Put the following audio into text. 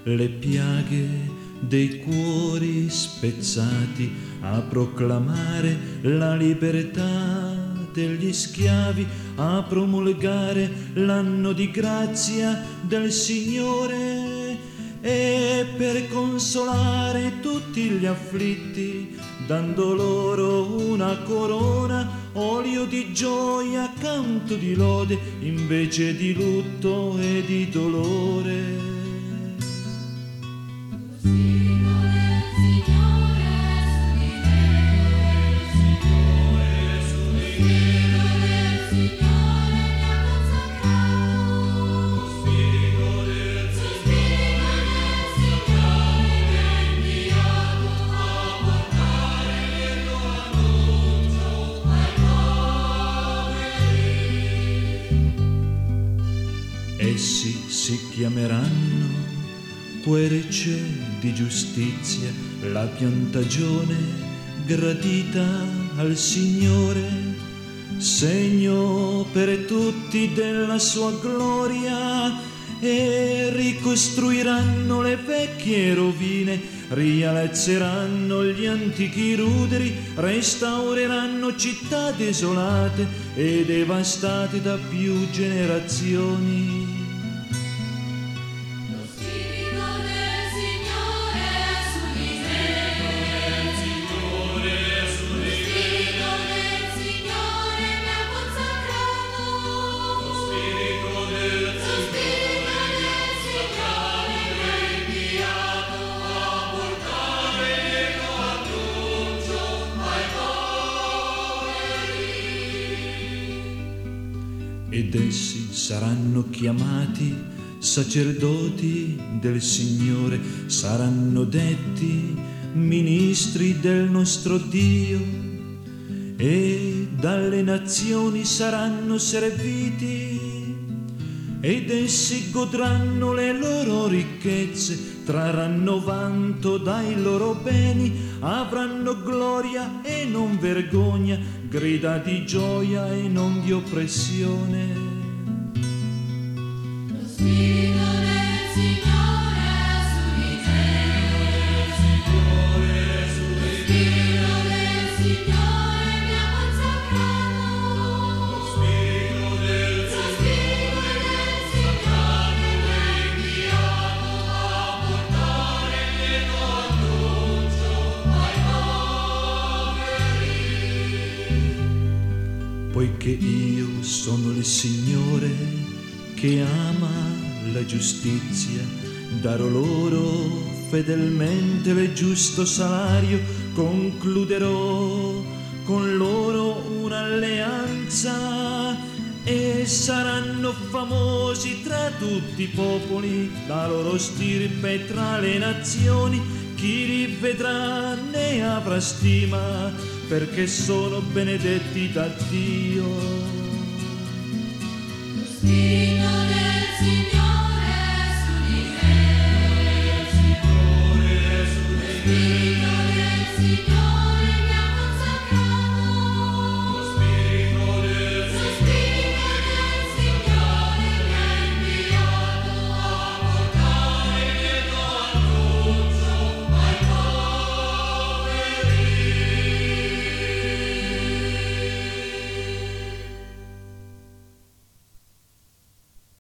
le piaghe dei cuori spezzati, a proclamare la libertà degli schiavi, a promulgare l'anno di grazia del Signore, e per consolare tutti gli afflitti, dando loro una corona, olio di gioia, canto di lode, invece di lutto e di dolore. Essi si chiameranno querce di giustizia, la piantagione gradita al Signore, segno per tutti della sua gloria, e ricostruiranno le vecchie rovine, rialzeranno gli antichi ruderi, restaureranno città desolate e devastate da più generazioni. Ed essi saranno chiamati sacerdoti del Signore, saranno detti ministri del nostro Dio, e dalle nazioni saranno serviti, ed essi godranno le loro ricchezze, trarranno vanto dai loro beni, avranno gloria e non vergogna, grida di gioia e non di oppressione. Lo Spirito del Signore è su di te, lo Spirito del Signore mi ha consacrato, lo Spirito del Signore mi ha inviato a portare lieto annuncio ai poveri. Poiché io sono il Signore che ama la giustizia, darò loro fedelmente il giusto salario, concluderò con loro un'alleanza, e saranno famosi tra tutti i popoli, la loro stirpe tra le nazioni, chi li vedrà ne avrà stima, perché sono benedetti da Dio.